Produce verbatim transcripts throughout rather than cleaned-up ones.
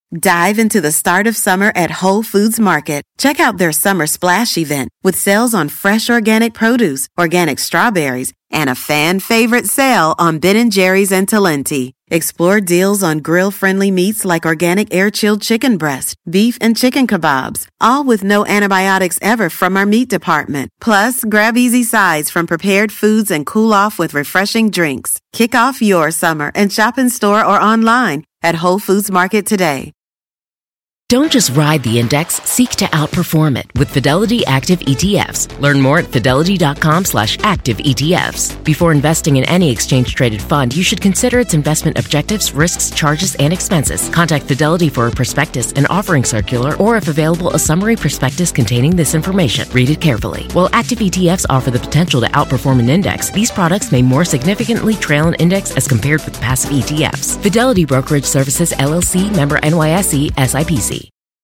Dive into the start of summer at Whole Foods Market. Check out their Summer Splash event with sales on fresh organic produce, organic strawberries, and a fan favorite sale on Ben and Jerry's and Talenti. Explore deals on grill-friendly meats like organic air-chilled chicken breast, beef, and chicken kebabs, all with no antibiotics ever from our meat department. Plus, grab easy sides from prepared foods and cool off with refreshing drinks. Kick off your summer and shop in store or online at Whole Foods Market today. Don't just ride the index, seek to outperform it with Fidelity Active E T Fs. Learn more at fidelity.com slash active ETFs. Before investing in any exchange-traded fund, you should consider its investment objectives, risks, charges, and expenses. Contact Fidelity for a prospectus, an offering circular, or if available, a summary prospectus containing this information. Read it carefully. While active E T Fs offer the potential to outperform an index, these products may more significantly trail an index as compared with passive E T Fs. Fidelity Brokerage Services, L L C, member N Y S E, S I P C.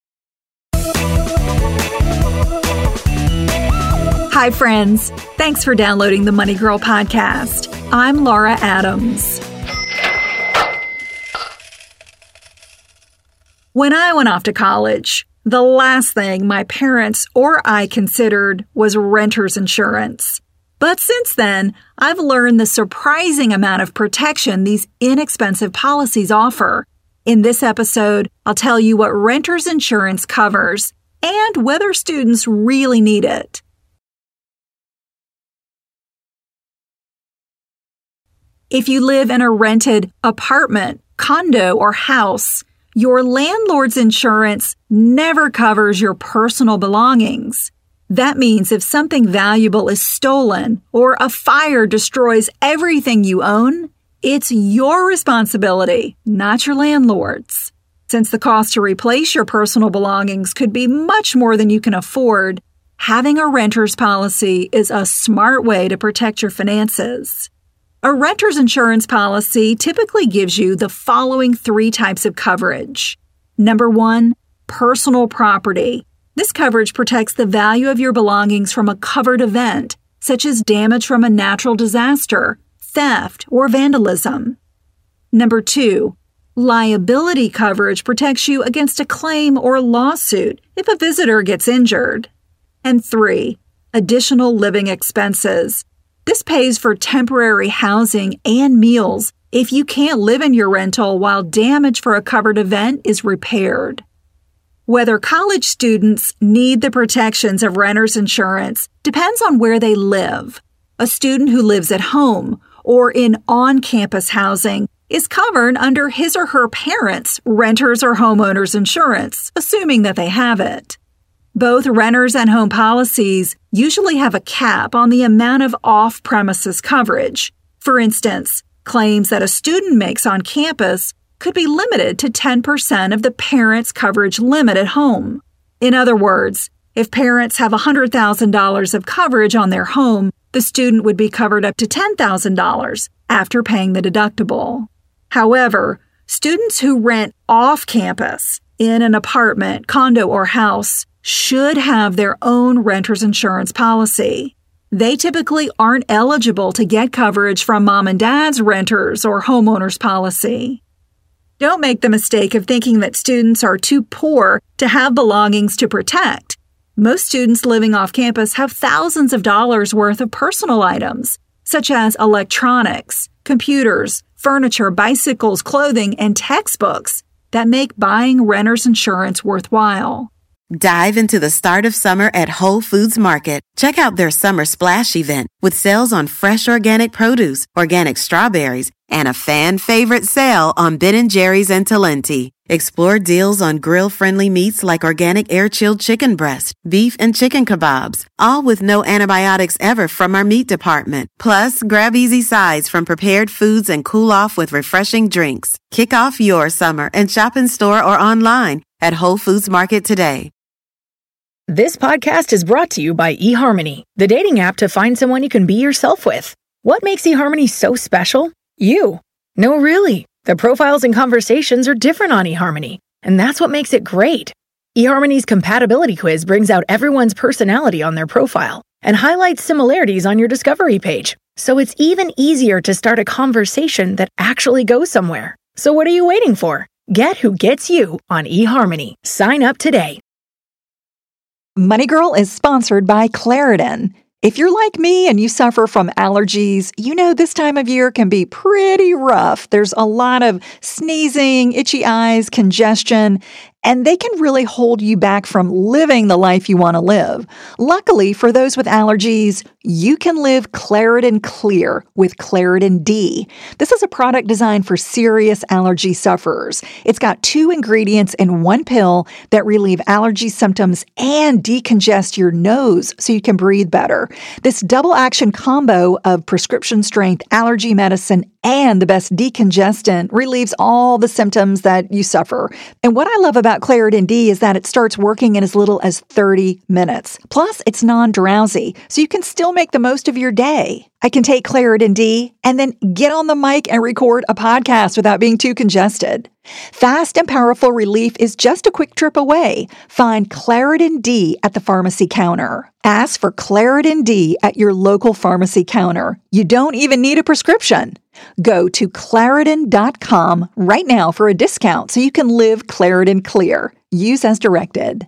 Hi, friends. Thanks for downloading the Money Girl podcast. I'm Laura Adams. When I went off to college, the last thing my parents or I considered was renter's insurance. But since then, I've learned the surprising amount of protection these inexpensive policies offer. In this episode, I'll tell you what renter's insurance covers and whether students really need it. If you live in a rented apartment, condo, or house, your landlord's insurance never covers your personal belongings. That means if something valuable is stolen or a fire destroys everything you own, it's your responsibility, not your landlord's. Since the cost to replace your personal belongings could be much more than you can afford, having a renter's policy is a smart way to protect your finances. A renter's insurance policy typically gives you the following three types of coverage. Number one, personal property. This coverage protects the value of your belongings from a covered event, such as damage from a natural disaster, theft, or vandalism. Number two, liability coverage protects you against a claim or lawsuit if a visitor gets injured. And three, additional living expenses. This pays for temporary housing and meals if you can't live in your rental while damage for a covered event is repaired. Whether college students need the protections of renter's insurance depends on where they live. A student who lives at home or in on-campus housing is covered under his or her parents' renter's or homeowner's insurance, assuming that they have it. Both renters and home policies usually have a cap on the amount of off-premises coverage. For instance, claims that a student makes on campus could be limited to ten percent of the parent's coverage limit at home. In other words, if parents have one hundred thousand dollars of coverage on their home, the student would be covered up to ten thousand dollars after paying the deductible. However, students who rent off campus in an apartment, condo, or house should have their own renter's insurance policy. They typically aren't eligible to get coverage from mom and dad's renter's or homeowner's policy. Don't make the mistake of thinking that students are too poor to have belongings to protect. Most students living off campus have thousands of dollars worth of personal items, such as electronics, computers, furniture, bicycles, clothing, and textbooks that make buying renter's insurance worthwhile. Dive into the start of summer at Whole Foods Market. Check out their Summer Splash event with sales on fresh organic produce, organic strawberries, and a fan favorite sale on Ben and Jerry's and Talenti. Explore deals on grill-friendly meats like organic air-chilled chicken breast, beef, and chicken kebabs, all with no antibiotics ever from our meat department. Plus, grab easy sides from prepared foods and cool off with refreshing drinks. Kick off your summer and shop in store or online at Whole Foods Market today. This podcast is brought to you by eHarmony, the dating app to find someone you can be yourself with. What makes eHarmony so special? You. No, really. The profiles and conversations are different on eHarmony, and that's what makes it great. eHarmony's compatibility quiz brings out everyone's personality on their profile and highlights similarities on your discovery page, so it's even easier to start a conversation that actually goes somewhere. So what are you waiting for? Get who gets you on eHarmony. Sign up today. Money Girl is sponsored by Claritin. If you're like me and you suffer from allergies, you know this time of year can be pretty rough. There's a lot of sneezing, itchy eyes, congestion, and they can really hold you back from living the life you want to live. Luckily, for those with allergies, you can live Claritin Clear with Claritin D. This is a product designed for serious allergy sufferers. It's got two ingredients in one pill that relieve allergy symptoms and decongest your nose so you can breathe better. This double action combo of prescription strength allergy medicine and the best decongestant relieves all the symptoms that you suffer. And what I love about Claritin D is that it starts working in as little as thirty minutes. Plus, it's non-drowsy, so you can still make the most of your day. I can take Claritin D and then get on the mic and record a podcast without being too congested. Fast and powerful relief is just a quick trip away. Find Claritin D at the pharmacy counter. Ask for Claritin D at your local pharmacy counter. You don't even need a prescription. Go to Claritin dot com right now for a discount so you can live Claritin Clear. Use as directed.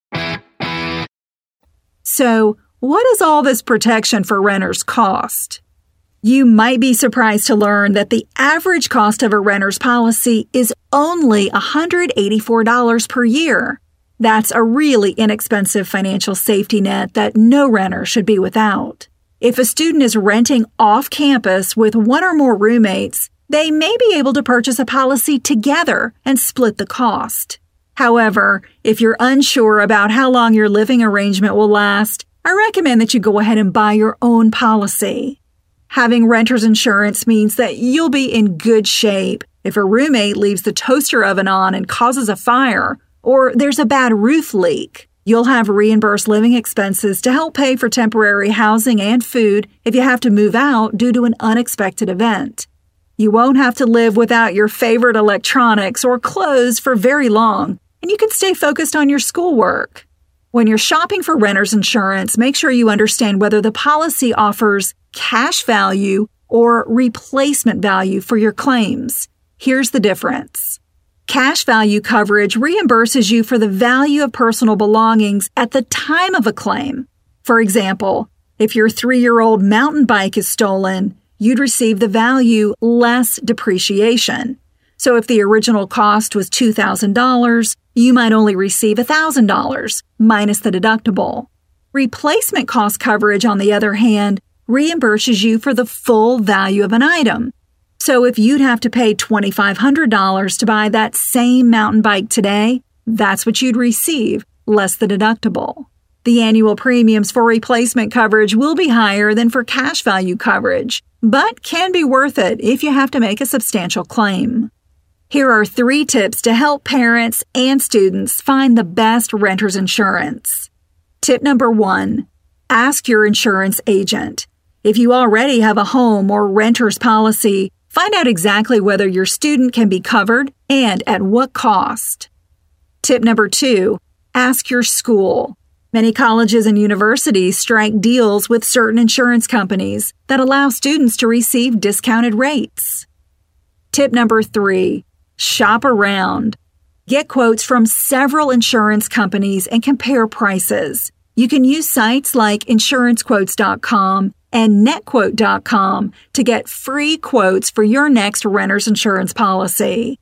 So, what does all this protection for renters cost? You might be surprised to learn that the average cost of a renter's policy is only one hundred eighty-four dollars per year. That's a really inexpensive financial safety net that no renter should be without. If a student is renting off campus with one or more roommates, they may be able to purchase a policy together and split the cost. However, if you're unsure about how long your living arrangement will last, I recommend that you go ahead and buy your own policy. Having renter's insurance means that you'll be in good shape if a roommate leaves the toaster oven on and causes a fire, or there's a bad roof leak. You'll have reimbursed living expenses to help pay for temporary housing and food if you have to move out due to an unexpected event. You won't have to live without your favorite electronics or clothes for very long, and you can stay focused on your schoolwork. When you're shopping for renter's insurance, make sure you understand whether the policy offers cash value or replacement value for your claims. Here's the difference. Cash value coverage reimburses you for the value of personal belongings at the time of a claim. For example, if your three-year-old mountain bike is stolen, you'd receive the value less depreciation. So if the original cost was two thousand dollars, you might only receive one thousand dollars, minus the deductible. Replacement cost coverage, on the other hand, reimburses you for the full value of an item. So if you'd have to pay twenty-five hundred dollars to buy that same mountain bike today, that's what you'd receive, less the deductible. The annual premiums for replacement coverage will be higher than for cash value coverage, but can be worth it if you have to make a substantial claim. Here are three tips to help parents and students find the best renter's insurance. Tip number one, ask your insurance agent. If you already have a home or renter's policy, find out exactly whether your student can be covered and at what cost. Tip number two, ask your school. Many colleges and universities strike deals with certain insurance companies that allow students to receive discounted rates. Tip number three, shop around. Get quotes from several insurance companies and compare prices. You can use sites like insurance quotes dot com and net quote dot com to get free quotes for your next renter's insurance policy.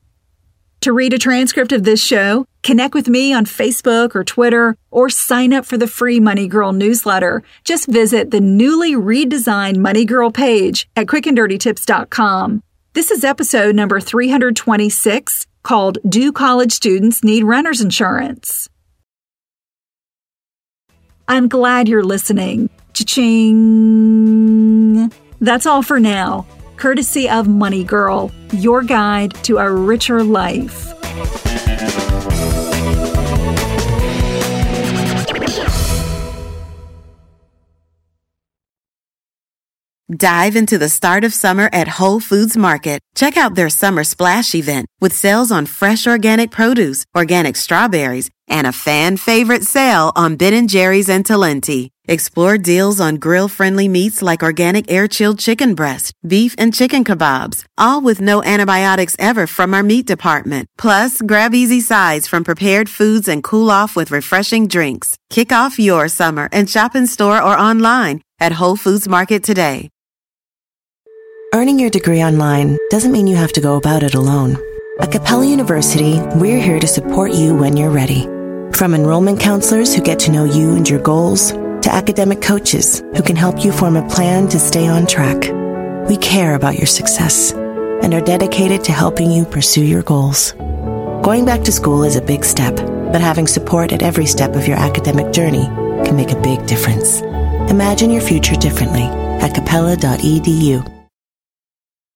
To read a transcript of this show, connect with me on Facebook or Twitter, or sign up for the free Money Girl newsletter. Just visit the newly redesigned Money Girl page at quick and dirty tips dot com. This is episode number three hundred twenty-six, called Do College Students Need Renter's Insurance? I'm glad you're listening. Cha-ching! That's all for now. Courtesy of Money Girl, your guide to a richer life. Dive into the start of summer at Whole Foods Market. Check out their summer splash event with sales on fresh organic produce, organic strawberries, and a fan favorite sale on Ben and Jerry's and Talenti. Explore deals on grill-friendly meats like organic air-chilled chicken breast, beef and chicken kebabs, all with no antibiotics ever from our meat department. Plus, grab easy sides from prepared foods and cool off with refreshing drinks. Kick off your summer and shop in store or online at Whole Foods Market today. Earning your degree online doesn't mean you have to go about it alone. At Capella University, we're here to support you when you're ready. From enrollment counselors who get to know you and your goals, to academic coaches who can help you form a plan to stay on track. We care about your success and are dedicated to helping you pursue your goals. Going back to school is a big step, but having support at every step of your academic journey can make a big difference. Imagine your future differently at capella dot e d u.